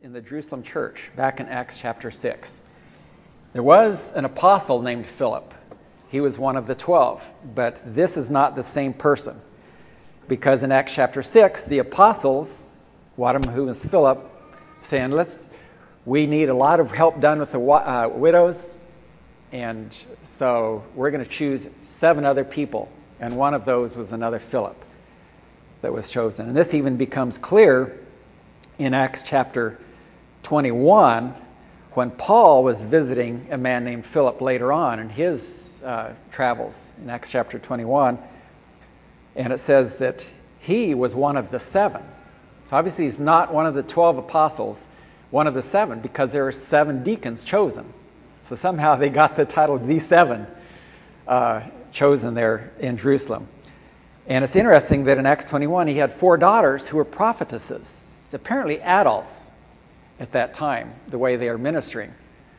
in the Jerusalem church back in Acts chapter 6. There was an apostle named Philip. He was one of the 12, but this is not the same person. Because in Acts chapter 6, the apostles, one of whom is Philip, saying, we need a lot of help done with the widows, and so we're going to choose 7 other people. And one of those was another Philip that was chosen. And this even becomes clear in Acts chapter 21, when Paul was visiting a man named Philip later on in his travels in Acts chapter 21. And it says that he was one of the 7. So obviously he's not one of the 12 apostles, one of the 7, because there were 7 deacons chosen. So somehow they got the title of the 7 chosen there in Jerusalem. And it's interesting that in Acts 21 he had 4 daughters who were prophetesses, apparently adults at that time, the way they are ministering.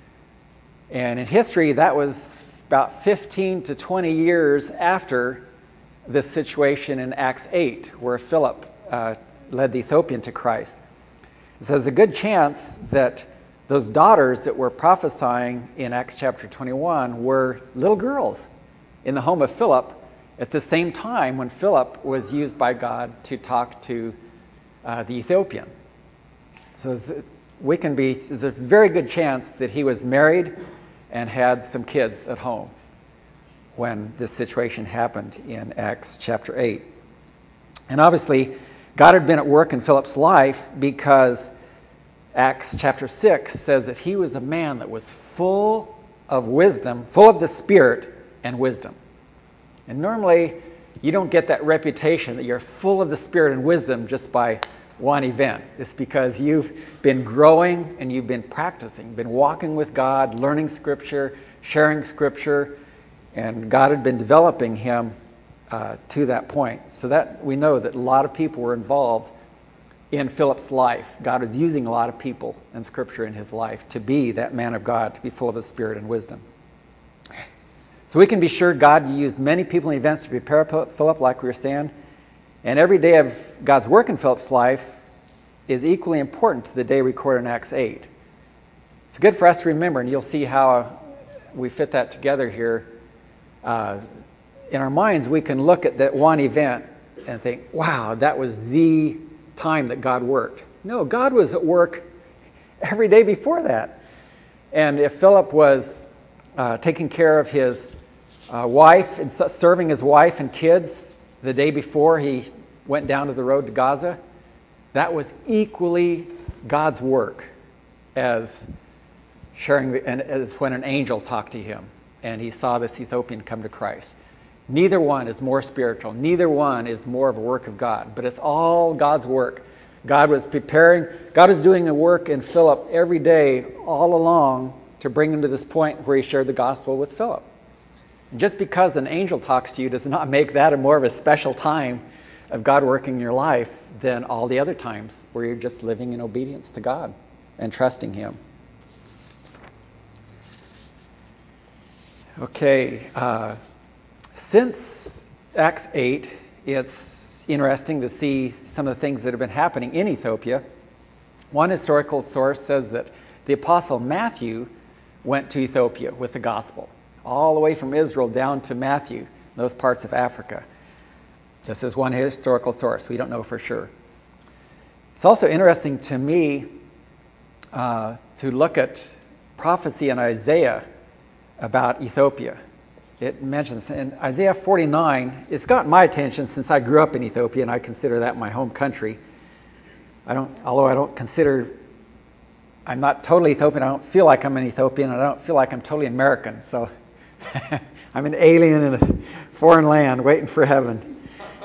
And in history, that was about 15 to 20 years after this situation in Acts 8, where Philip led the Ethiopian to Christ. So there's a good chance that those daughters that were prophesying in Acts chapter 21 were little girls in the home of Philip at the same time when Philip was used by God to talk to the Ethiopian. So there's a very good chance that he was married and had some kids at home when this situation happened in Acts chapter 8. And obviously, God had been at work in Philip's life because Acts chapter 6 says that he was a man that was full of wisdom, full of the Spirit and wisdom. And normally, you don't get that reputation that you're full of the Spirit and wisdom just by one event. It's because you've been growing and you've been practicing, been walking with God, learning Scripture, sharing Scripture, and God had been developing him to that point. So that we know that a lot of people were involved in Philip's life. God was using a lot of people in Scripture in his life to be that man of God, to be full of the Spirit and wisdom. So we can be sure God used many people and events to prepare Philip, like we were saying. And every day of God's work in Philip's life is equally important to the day recorded in Acts 8. It's good for us to remember, and you'll see how we fit that together here. In our minds, we can look at that one event and think, wow, that was the time that God worked. No, God was at work every day before that. And if Philip was taking care of his wife and serving his wife and kids the day before he went down to the road to Gaza, that was equally God's work as as when an angel talked to him and he saw this Ethiopian come to Christ. Neither one is more spiritual. Neither one is more of a work of God. But it's all God's work. God was doing the work in Philip every day all along to bring him to this point where he shared the gospel with Philip. And just because an angel talks to you does not make that a more of a special time of God working in your life than all the other times where you're just living in obedience to God and trusting him. Okay, since Acts 8, it's interesting to see some of the things that have been happening in Ethiopia. One historical source says that the apostle Matthew went to Ethiopia with the gospel, all the way from Israel down to Matthew, those parts of Africa. This is one historical source. We don't know for sure. It's also interesting to me to look at prophecy in Isaiah about Ethiopia. It mentions in Isaiah 49, it's gotten my attention since I grew up in Ethiopia, and I consider that my home country. I'm not totally Ethiopian. I don't feel like I'm an Ethiopian, and I don't feel like I'm totally American. So I'm an alien in a foreign land waiting for heaven.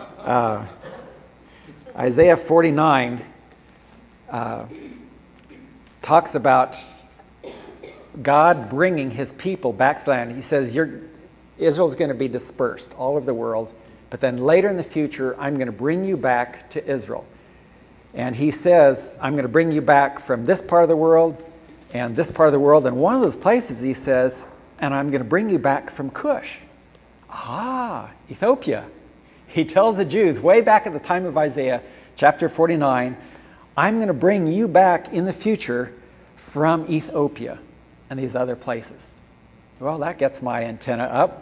Isaiah 49 talks about God bringing his people back to the land. He says, Israel's going to be dispersed all over the world, but then later in the future, I'm going to bring you back to Israel. And he says, I'm going to bring you back from this part of the world and this part of the world. And one of those places, he says, and I'm going to bring you back from Cush. Ethiopia. He tells the Jews way back at the time of Isaiah, chapter 49, I'm going to bring you back in the future from Ethiopia and these other places. Well, that gets my antenna up.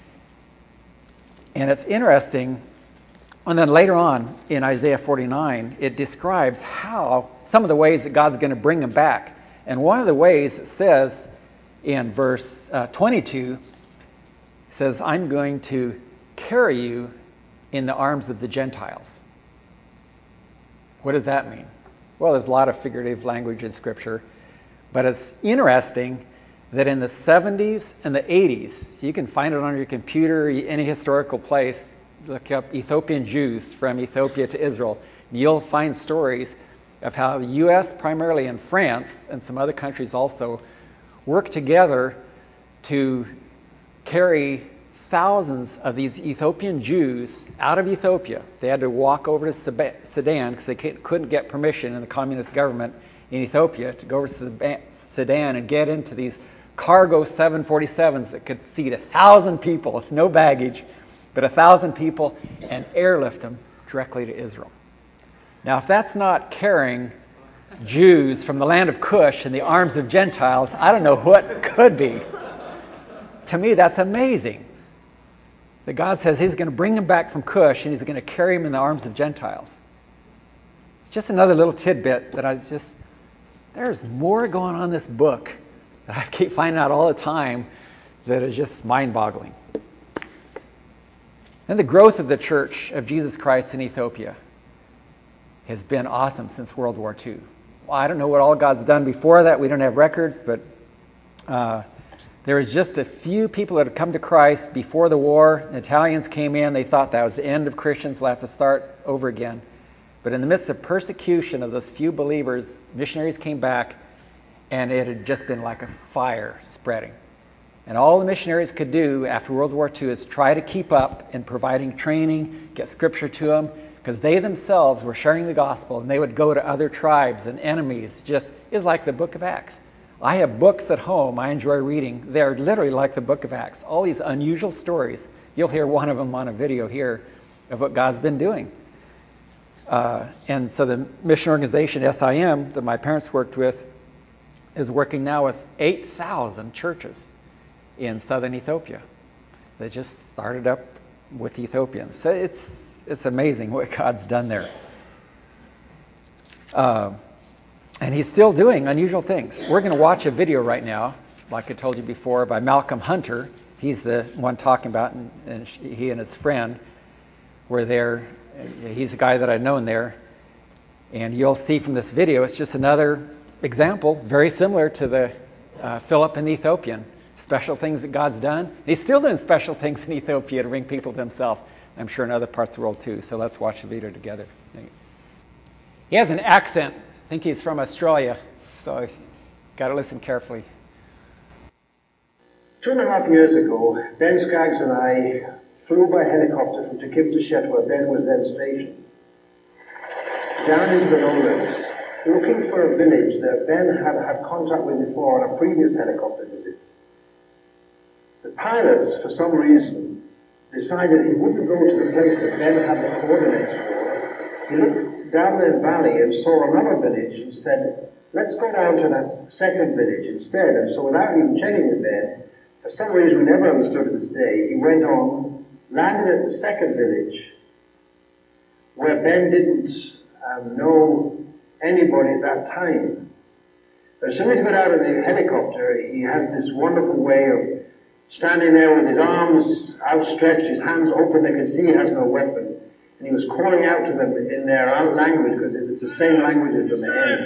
And it's interesting. And then later on in Isaiah 49, it describes how some of the ways that God's going to bring them back. And one of the ways it says in verse 22, says, I'm going to carry you in the arms of the Gentiles. What does that mean? Well, there's a lot of figurative language in Scripture, but it's interesting that in the 70s and the 80s, you can find it on your computer, any historical place, look up Ethiopian Jews from Ethiopia to Israel, and you'll find stories of how the U.S. primarily and France and some other countries also worked together to carry thousands of these Ethiopian Jews out of Ethiopia. They had to walk over to Sudan because they couldn't get permission in the communist government in Ethiopia to go over to Sudan and get into these cargo 747s that could seat 1,000 people, no baggage, but 1,000 people, and airlift them directly to Israel. Now, if that's not carrying Jews from the land of Cush in the arms of Gentiles, I don't know what could be. To me, that's amazing. That God says he's going to bring them back from Cush and he's going to carry them in the arms of Gentiles. It's just another little tidbit that there's more going on in this book that I keep finding out all the time that is just mind-boggling. And the growth of the Church of Jesus Christ in Ethiopia has been awesome since World War II. Well, I don't know what all God's done before that. We don't have records, but there was just a few people that had come to Christ before the war. The Italians came in. They thought that was the end of Christians. We'll have to start over again. But in the midst of persecution of those few believers, missionaries came back, and it had just been like a fire spreading. And all the missionaries could do after World War II is try to keep up in providing training, get Scripture to them, because they themselves were sharing the gospel, and they would go to other tribes and enemies. It's like the book of Acts. I have books at home I enjoy reading. They're literally like the book of Acts. All these unusual stories. You'll hear one of them on a video here of what God's been doing. And so the mission organization, SIM, that my parents worked with, is working now with 8,000 churches in southern Ethiopia. They just started up with Ethiopians. So it's amazing what God's done there. And he's still doing unusual things. We're going to watch a video right now, like I told you before, by Malcolm Hunter. He's the one talking about, and he and his friend were there. He's a guy that I've known there. And you'll see from this video, it's just another example, very similar to the Philip and the Ethiopian. Special things that God's done. And he's still doing special things in Ethiopia to bring people to himself. I'm sure in other parts of the world too. So let's watch the video together. He has an accent. I think he's from Australia. So you've got to listen carefully. 2.5 years ago, Ben Skaggs and I flew by helicopter from Tecumseh, where Ben was then stationed, down into the lowlands, looking for a village that Ben had had contact with before on a previous helicopter visit. The pilots, for some reason, decided he wouldn't go to the place that Ben had the coordinates for. He looked down the valley and saw another village and said, let's go down to that second village instead. And so without even checking with Ben, for some reason we never understood to this day, he went on, landed at the second village, where Ben didn't know anybody at that time. But as soon as he got out of the helicopter, he has this wonderful way of standing there with his arms outstretched, his hands open. They can see he has no weapon. And he was calling out to them in their own language, because it's the same language as the Mehen.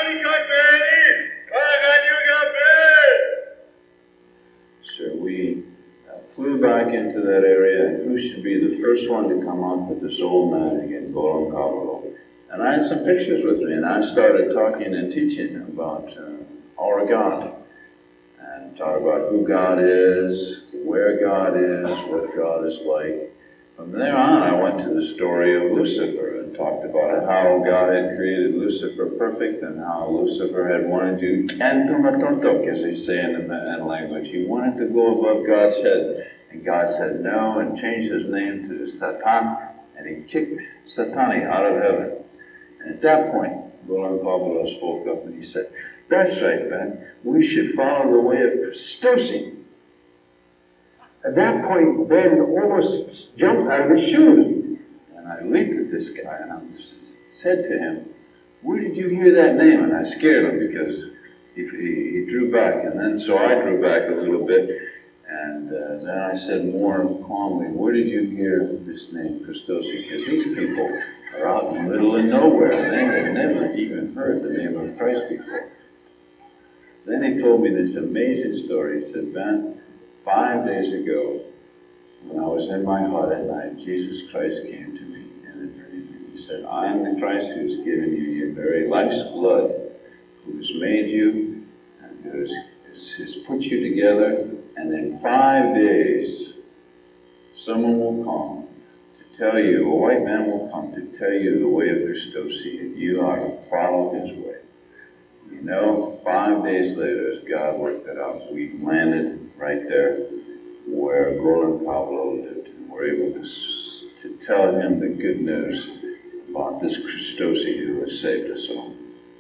So we flew back into that area, and who should be the first one to come up with this old man again, Golem Kabalo. And I had some pictures with me, and I started talking and teaching about our God. And talk about who God is, where God is, what God is like. From there on, I went to the story of Lucifer and talked about how God had created Lucifer perfect and how Lucifer had wanted to entomatontok, as they say in the Mehen language. He wanted to go above God's head. And God said no and changed his name to Satan, and he kicked Satani out of heaven. And at that point, Golan Pablo spoke up and he said, "That's right, Ben. We should follow the way of Christosi." At that point, Ben almost jumped out of his shoes. And I leaped at this guy and I said to him, "Where did you hear that name?" And I scared him because he drew back. And then so I drew back a little bit. And then I said more calmly, "Where did you hear this name, Christosi?" Because these people are out in the middle of nowhere and they had never even heard the name of Christ before. Then he told me this amazing story. He said, "Ben, 5 days ago, when I was in my hut at night, Jesus Christ came to me in a dream. He said, 'I am the Christ who has given you your very life's blood, who has made you, and who has put you together, and in 5 days, someone will come to tell you, a white man will come to tell you the way of Christosi, and you are to follow his way.'" You know, 5 days later, as God worked it out, we landed right there where Golan Pablo lived, and were able to tell him the good news about this Christosi who has saved us all.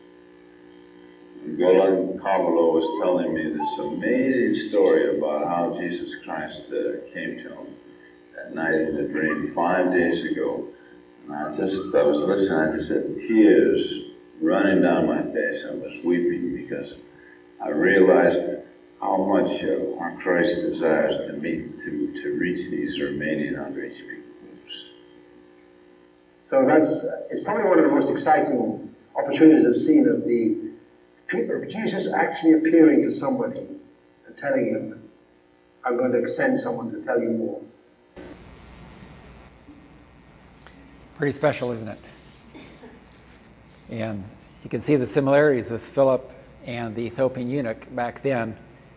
And Golan Pablo was telling me this amazing story about how Jesus Christ came to him that night in the dream 5 days ago. And I was listening, I just had tears running down my face. I was weeping because I realized how much our Christ desires to reach these remaining unreached people groups. So it's probably one of the most exciting opportunities I've seen of Jesus actually appearing to somebody and telling him, "I'm going to send someone to tell you more." Pretty special, isn't it? And you can see the similarities with Philip and the Ethiopian eunuch back then.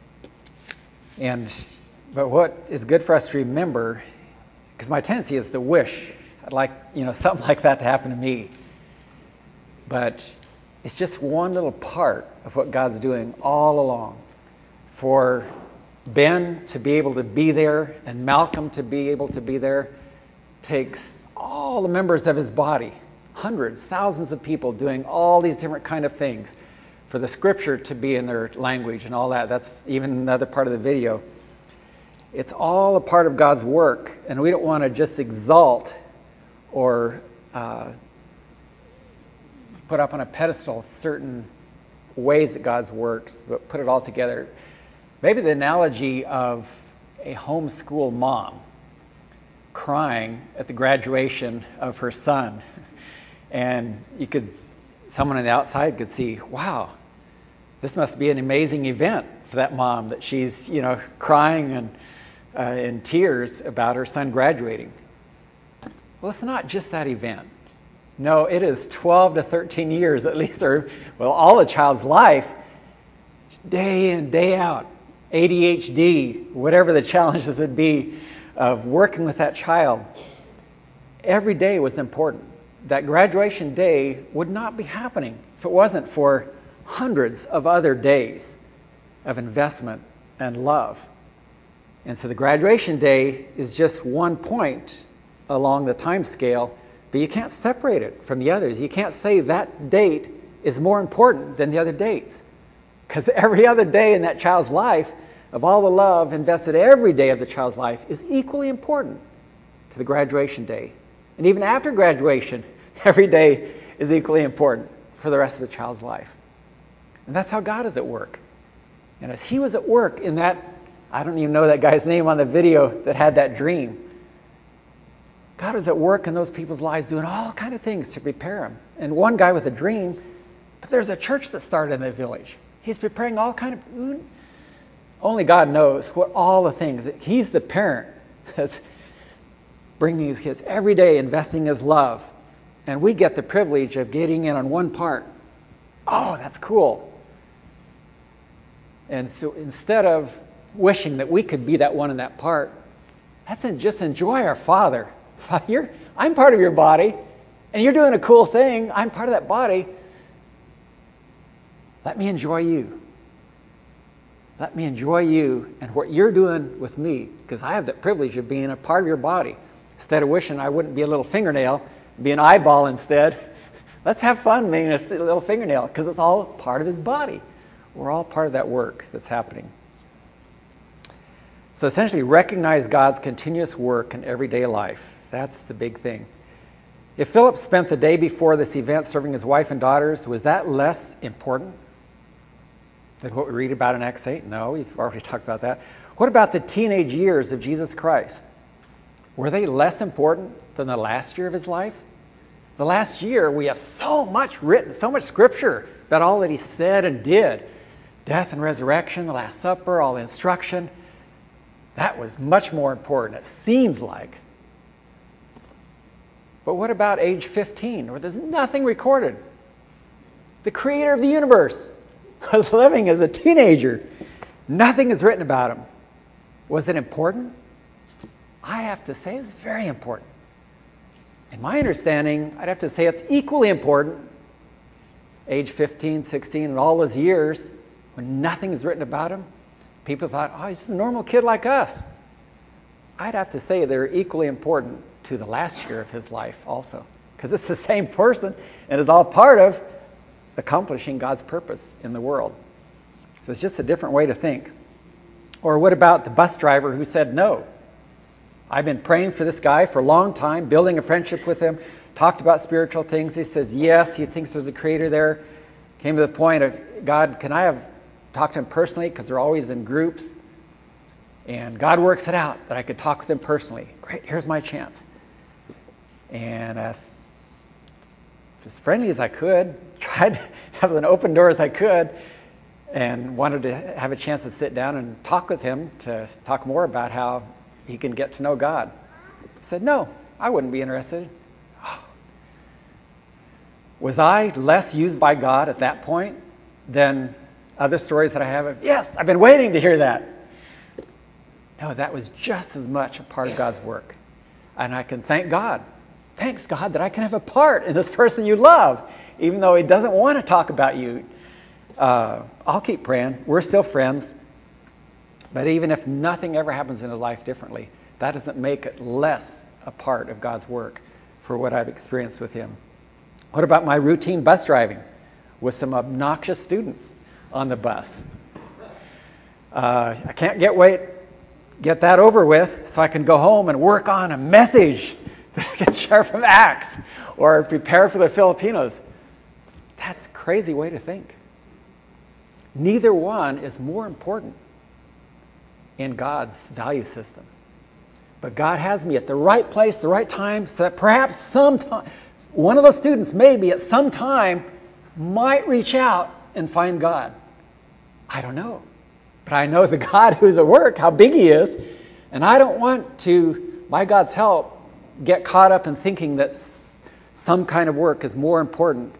But what is good for us to remember, because my tendency is to wish I'd like, something like that to happen to me. But it's just one little part of what God's doing all along. For Ben to be able to be there and Malcolm to be able to be there takes all the members of his body, hundreds, thousands of people doing all these different kind of things. For the scripture to be in their language and all that, that's even another part of the video. It's all a part of God's work, and we don't want to just exalt or put up on a pedestal certain ways that God works, but put it all together. Maybe the analogy of a homeschool mom crying at the graduation of her son, and someone on the outside could see, wow, this must be an amazing event for that mom that she's, crying and in tears about her son graduating. Well, it's not just that event. No, it is 12 to 13 years at least, all a child's life, day in, day out, ADHD, whatever the challenges would be of working with that child. Every day was important. That graduation day would not be happening if it wasn't for hundreds of other days of investment and love. And so the graduation day is just one point along the time scale, but you can't separate it from the others. You can't say that date is more important than the other dates, because every other day in that child's life, of all the love invested every day of the child's life, is equally important to the graduation day. And even after graduation, every day is equally important for the rest of the child's life. And that's how God is at work. And as he was at work in that, I don't even know that guy's name on the video that had that dream. God is at work in those people's lives doing all kind of things to prepare them. And one guy with a dream, but there's a church that started in the village. He's preparing all kind of, only God knows what all the things. He's the parent that's bringing these kids every day, investing his love. And we get the privilege of getting in on one part. Oh, that's cool. And so instead of wishing that we could be that one in that part, just enjoy our Father. I'm part of your body, and you're doing a cool thing. I'm part of that body. Let me enjoy you. Let me enjoy you and what you're doing with me, because I have the privilege of being a part of your body. Instead of wishing I wouldn't be a little fingernail, be an eyeball instead. Let's have fun making a little fingernail because it's all part of his body. We're all part of that work that's happening. So essentially, recognize God's continuous work in everyday life. That's the big thing. If Philip spent the day before this event serving his wife and daughters, was that less important than what we read about in Acts 8? No, we've already talked about that. What about the teenage years of Jesus Christ? Were they less important than the last year of his life? The last year, we have so much written, so much scripture about all that he said and did. Death and resurrection, the Last Supper, all the instruction. That was much more important, it seems like. But what about age 15, where there's nothing recorded? The creator of the universe was living as a teenager. Nothing is written about him. Was it important? I have to say it's very important. In my understanding, I'd have to say it's equally important, age 15, 16, and all those years when nothing is written about him. People thought, oh, he's just a normal kid like us. I'd have to say they're equally important to the last year of his life also, because it's the same person and is all part of accomplishing God's purpose in the world. So it's just a different way to think. Or what about the bus driver who said no? I've been praying for this guy for a long time, building a friendship with him, talked about spiritual things. He says yes, he thinks there's a creator there. Came to the point of, God, can I have talked to him personally? Because they're always in groups. And God works it out that I could talk with him personally. Great, here's my chance. And as friendly as I could, tried to have an open door as I could, and wanted to have a chance to sit down and talk with him to talk more about how he can get to know God. He said, no, I wouldn't be interested. Was I less used by God at that point than other stories that I have of, yes, I've been waiting to hear that? No, that was just as much a part of God's work. And I can thank God. Thanks, God, that I can have a part in this person you love, even though he doesn't want to talk about you. I'll keep praying. We're still friends. But even if nothing ever happens in his life differently, that doesn't make it less a part of God's work for what I've experienced with him. What about my routine bus driving with some obnoxious students on the bus? I can't get that over with so I can go home and work on a message that I can share from Acts or prepare for the Filipinos. That's a crazy way to think. Neither one is more important in God's value system. But God has me at the right place, the right time, so that perhaps sometime one of those students maybe at some time might reach out and find God. I don't know. But I know the God who's at work, how big he is, and I don't want to, by God's help, get caught up in thinking that some kind of work is more important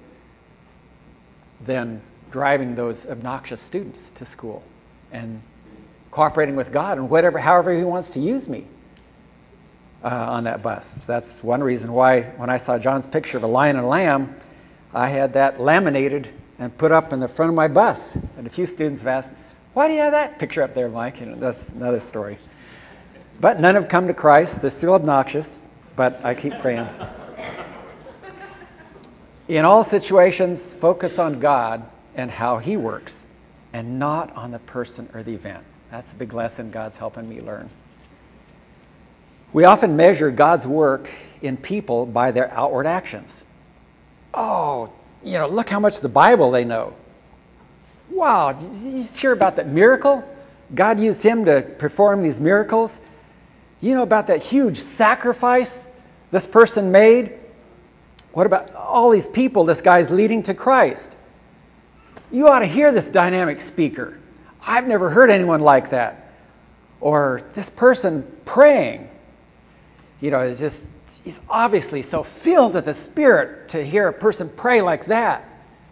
than driving those obnoxious students to school and cooperating with God and however he wants to use me on that bus. That's one reason why when I saw John's picture of a lion and a lamb, I had that laminated and put up in the front of my bus. And a few students have asked, why do you have that picture up there, Mike? That's another story. But none have come to Christ. They're still obnoxious, but I keep praying. In all situations, focus on God and how he works, and not on the person or the event. That's a big lesson God's helping me learn. We often measure God's work in people by their outward actions. Oh, look how much the Bible they know. Wow, did you hear about that miracle? God used him to perform these miracles. You know about that huge sacrifice this person made? What about all these people this guy's leading to Christ? You ought to hear this dynamic speaker. I've never heard anyone like that. Or this person praying. He's obviously so filled with the Spirit to hear a person pray like that.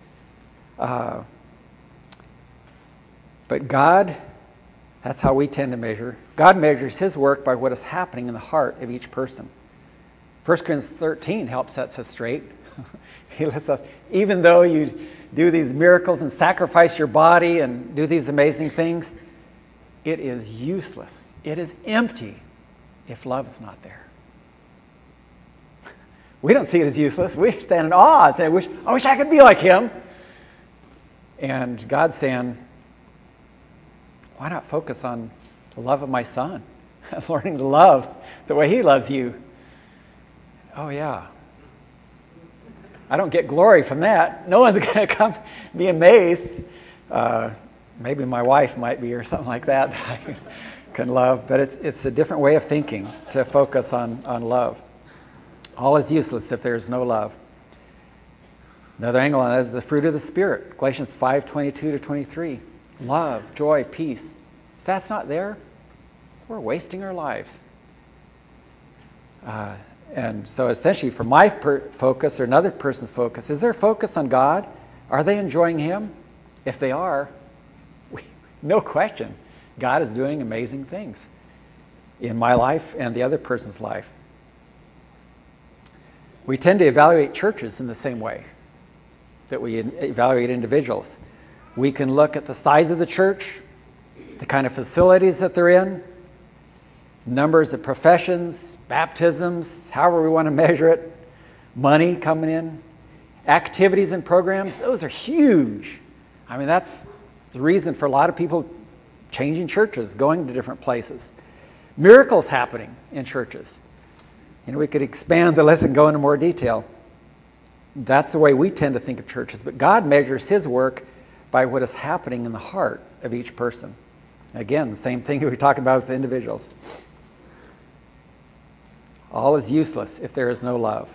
But God, that's how we tend to measure. God measures his work by what is happening in the heart of each person. 1 Corinthians 13 helps set us straight. He lets us, even though you do these miracles and sacrifice your body and do these amazing things, it is useless. It is empty if love is not there. We don't see it as useless. We stand in awe and say, I wish I could be like him. And God's saying, why not focus on the love of my son? Learning to love the way he loves you. Oh, yeah. I don't get glory from that. No one's going to come be amazed. Maybe my wife might be or something like that I can love. But it's a different way of thinking to focus on love. All is useless if there's no love. Another angle on that is the fruit of the Spirit. Galatians 5:22-23. Love, joy, peace. If that's not there, we're wasting our lives. And so essentially for my focus or another person's focus, is their focus on God? Are they enjoying him? If they are, no question, God is doing amazing things in my life and the other person's life. We tend to evaluate churches in the same way that we evaluate individuals. We can look at the size of the church, the kind of facilities that they're in, numbers of professions, baptisms, however we want to measure it, money coming in, activities and programs. Those are huge. I mean, that's the reason for a lot of people changing churches, going to different places. Miracles happening in churches. We could expand the list and go into more detail. That's the way we tend to think of churches. But God measures his work by what is happening in the heart of each person. Again, the same thing we were talking about with individuals. All is useless if there is no love.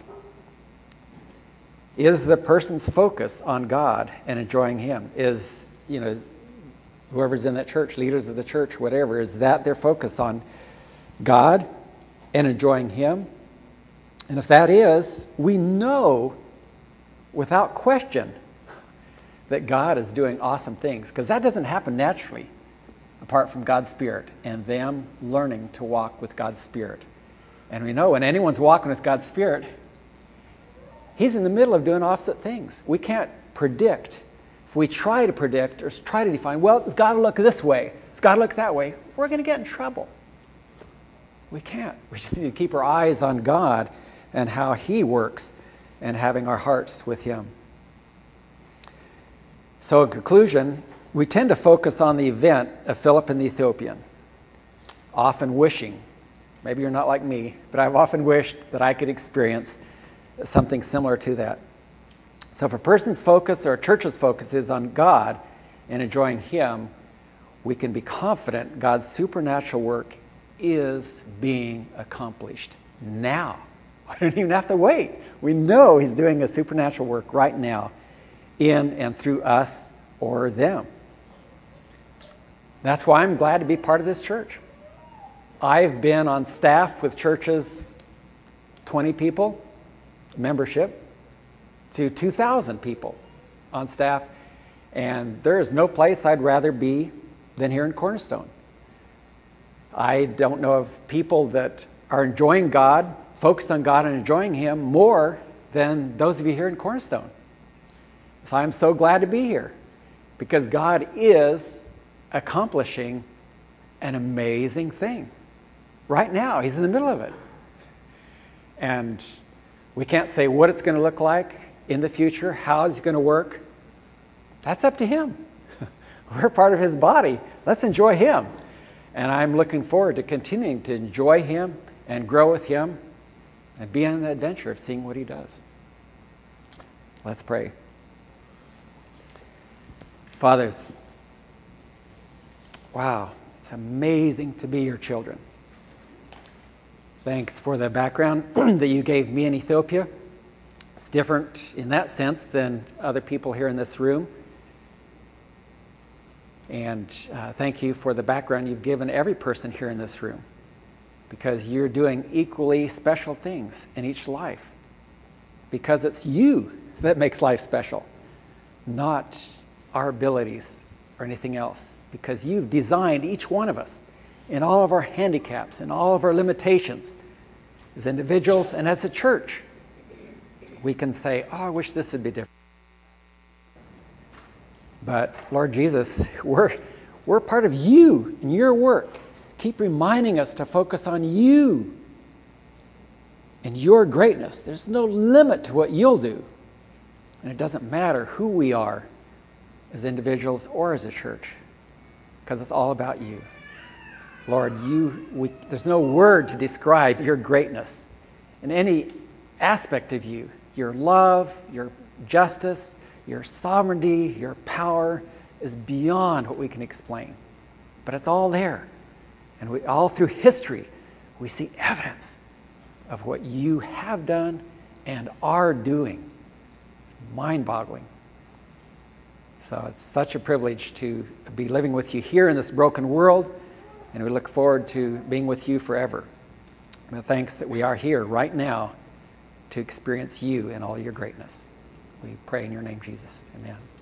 Is the person's focus on God and enjoying him? Is, whoever's in that church, leaders of the church, whatever, is that their focus on God and enjoying him? And if that is, we know without question that God is doing awesome things, because that doesn't happen naturally apart from God's Spirit and them learning to walk with God's Spirit. And we know when anyone's walking with God's Spirit, he's in the middle of doing opposite things. We can't predict. If we try to predict or try to define, well, it's got to look this way, it's got to look that way, we're going to get in trouble. We can't. We just need to keep our eyes on God and how he works and having our hearts with him. So in conclusion, we tend to focus on the event of Philip and the Ethiopian, often wishing, maybe you're not like me, but I've often wished that I could experience something similar to that. So if a person's focus or a church's focus is on God and enjoying him, we can be confident God's supernatural work is being accomplished now. I don't even have to wait. We know he's doing a supernatural work right now in and through us or them. That's why I'm glad to be part of this church. I've been on staff with churches, 20 people, membership, to 2,000 people on staff, and there is no place I'd rather be than here in Cornerstone. I don't know of people that are enjoying God, focused on God and enjoying him more than those of you here in Cornerstone. So I'm so glad to be here because God is accomplishing an amazing thing. Right now, he's in the middle of it. And we can't say what it's going to look like in the future, how it's going to work. That's up to him. We're part of his body. Let's enjoy him. And I'm looking forward to continuing to enjoy him and grow with him and be on the adventure of seeing what he does. Let's pray. Father, wow, it's amazing to be your children. Thanks for the background that you gave me in Ethiopia. It's different in that sense than other people here in this room. And thank you for the background you've given every person here in this room, because you're doing equally special things in each life. Because it's you that makes life special, not our abilities or anything else. Because you've designed each one of us in all of our handicaps and all of our limitations as individuals and as a church. We can say, oh, I wish this would be different. But Lord Jesus, we're part of you and your work. Keep reminding us to focus on you in your greatness. There's no limit to what you'll do. And it doesn't matter who we are as individuals or as a church, because it's all about you. Lord, there's no word to describe your greatness in any aspect of you. Your love, your justice, your sovereignty, your power is beyond what we can explain. But it's all there. And all through history, we see evidence of what you have done and are doing. It's mind-boggling. So it's such a privilege to be living with you here in this broken world, and we look forward to being with you forever. And thanks that we are here right now to experience you in all your greatness. We pray in your name, Jesus. Amen.